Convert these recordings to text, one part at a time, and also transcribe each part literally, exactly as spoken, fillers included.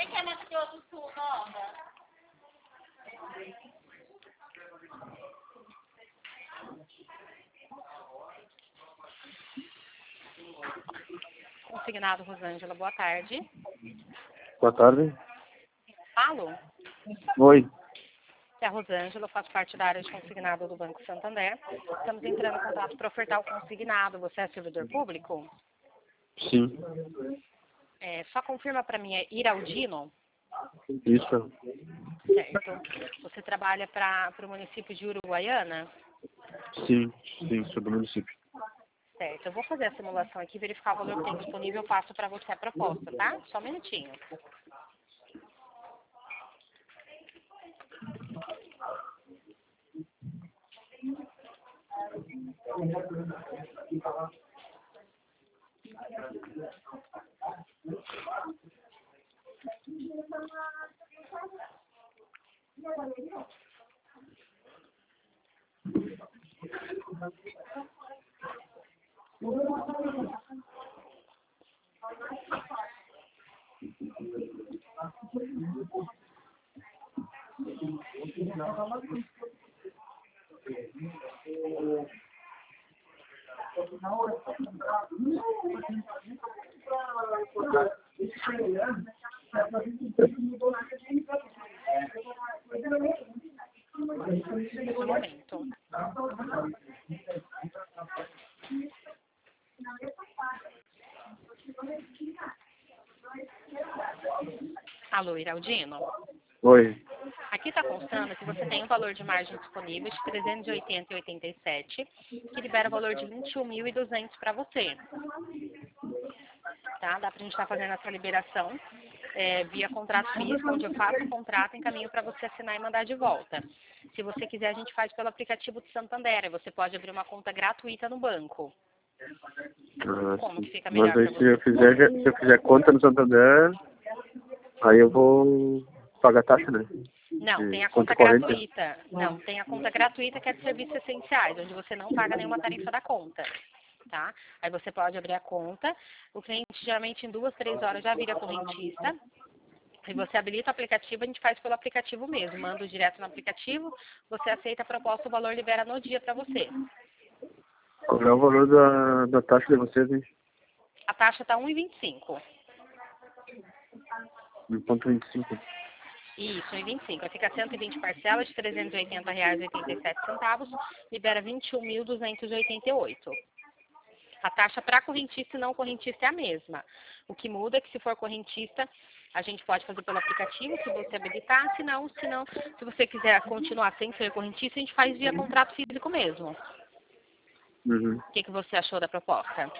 Quem quer maquiou do sul, nova? Consignado Rosângela, boa tarde. Boa tarde. Falo? Oi. É a Rosângela, eu faço parte da área de consignado do Banco Santander. Estamos entrando em contato para ofertar o consignado. Você é servidor público? Sim. É, só confirma para mim, é Iraldino? Isso. Certo. Você trabalha para o município de Uruguaiana? Sim, sim, sou do município. Certo. Eu vou fazer a simulação aqui, verificar o valor que tem disponível, eu passo para você a proposta, tá? Só um minutinho. Um momento. Alô, Iraldino? Oi. Aqui está constando que você tem um valor de margem disponível de trezentos e oitenta vírgula oitenta e sete, que libera o valor de vinte e um mil e duzentos para você. Tá? Dá para a gente estar fazendo essa liberação é, via contrato físico, onde eu faço o contrato, encaminho para você assinar e mandar de volta. Se você quiser, a gente faz pelo aplicativo do Santander. Você pode abrir uma conta gratuita no banco. Ah, Como sim. que fica melhor Mas aí para se eu você? fizer, se eu fizer conta no Santander, aí eu vou pagar taxa, né? Não, De tem a conta conta corrente. gratuita. Não, tem a conta gratuita que é de serviços essenciais, onde você não paga nenhuma tarifa da conta. Tá? Aí você pode abrir a conta. O cliente geralmente em duas, três horas já vira correntista. E você habilita o aplicativo, a gente faz pelo aplicativo mesmo. Manda direto no aplicativo, você aceita a proposta, o valor libera no dia para você. Qual é o valor da, da taxa de vocês, hein? A taxa está um vírgula vinte e cinco. um ponto vinte e cinco. Isso, um vírgula vinte e cinco. Aí fica cento e vinte parcelas de trezentos e oitenta reais e oitenta e sete centavos, libera vinte e um mil duzentos e oitenta e oito. A taxa para correntista e não correntista é a mesma. O que muda é que se for correntista, a gente pode fazer pelo aplicativo, se você habilitar, se não, se não, se você quiser continuar sem ser correntista, a gente faz via contrato físico mesmo. Uhum. O que, que você achou da proposta?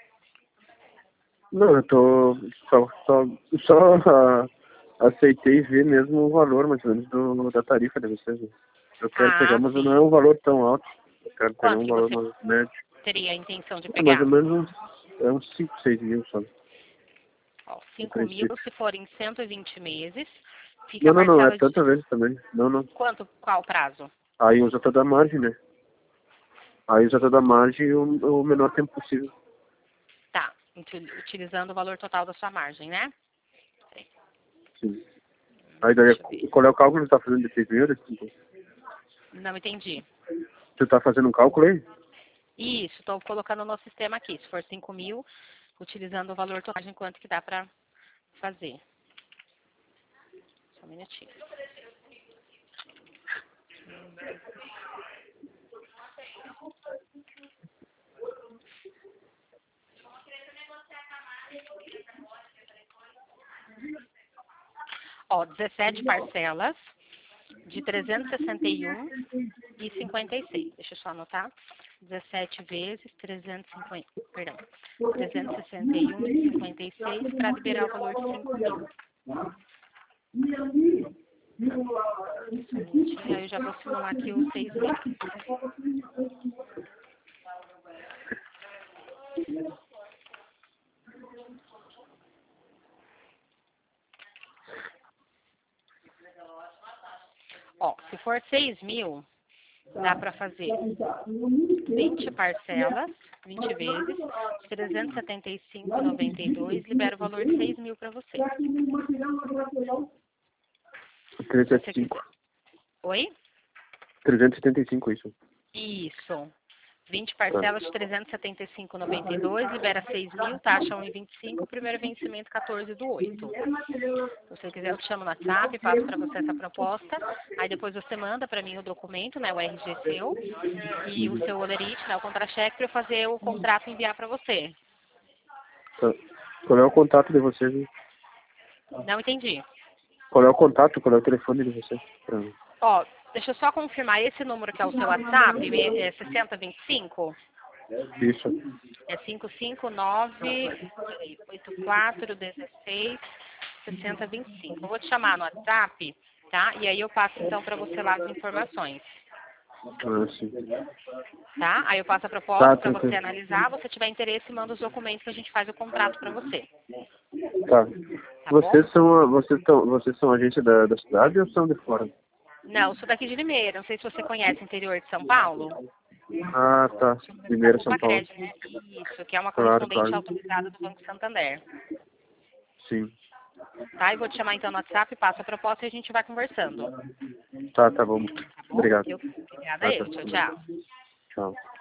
Não, eu tô só, só, só ah, aceitei ver mesmo o valor, mais ou menos, do, da tarifa de vocês. Né? Eu quero pegar, Ah, mas não é sim. um valor tão alto. Eu quero pegar Quanto um que valor você mais médio. teria a intenção de É mais ou pegar? menos uns, é uns cinco, seis mil só. Ó, No cinco mil princípio. se forem cento e vinte meses, fica Não, a não, não, é parcela de... tanta vez também. Não, não. Quanto, qual prazo? Aí usa toda a margem, né? Aí usa toda a margem o, o menor tempo possível. Tá, util- utilizando o valor total da sua margem, né? Sim. Aí daí, Deixa eu ver. qual é o cálculo que você tá fazendo de seis mil? Não entendi. Você tá fazendo um cálculo aí? Isso, estou colocando no sistema aqui. Se for cinco mil, utilizando o valor total, quanto que dá para fazer. Só um minutinho. Ó, dezessete parcelas de trezentos e sessenta e um e cinquenta e seis. Deixa eu só anotar. dezessete vezes trezentos e cinquenta, perdão, trezentos e sessenta e um e cinquenta e seis para liberar o valor de cinco mil. E aí eu já vou simular aqui os seis mil. Ó, se for seis mil, dá para fazer vinte parcelas, vinte vezes, trezentos e setenta e cinco reais e noventa e dois centavos, libera o valor de seis mil para você. trezentos e setenta e cinco. Oi? trezentos e setenta e cinco, isso. Isso. vinte parcelas de trezentos e setenta e cinco reais e noventa e dois centavos, libera seis mil, taxa um vírgula vinte e cinco, primeiro vencimento quatorze do oito. Se você quiser, eu te chamo no WhatsApp, passo para você essa proposta, aí depois você manda para mim o documento, né, o R G seu, e o seu olerite, né, o contra-cheque, para eu fazer o contrato e enviar para você. Tá. Qual é o contato de vocês? Não entendi. Qual é o contato, qual é o telefone de vocês? Pra... Ó, deixa eu só confirmar, esse número que é o seu WhatsApp, é sessenta vinte e cinco? Isso. É cinco cinco nove oito quatro um seis sessenta vinte e cinco. Eu vou te chamar no WhatsApp, tá? E aí eu passo então para você lá as informações. Ah, sim. Tá? Aí eu passo a proposta Tá, para você tranquilo. analisar. Se você tiver interesse, manda os documentos que a gente faz o contrato para você. Tá. Tá bom? Vocês são, a- vocês são, vocês são agência da, da cidade ou são de fora? Não, eu sou daqui de Limeira. Não sei se você conhece o interior de São Paulo. Ah, tá. Primeiro São Opa, Paulo. Crédito, né? Isso, que é uma Claro, correspondente claro. autorizada do Banco Santander. Sim. Tá? Eu vou te chamar então no WhatsApp, passa a proposta e a gente vai conversando. Tá, tá bom. Tá bom? Obrigado. Eu, obrigada Tá, a eu. tá. Tchau, tchau. Tchau.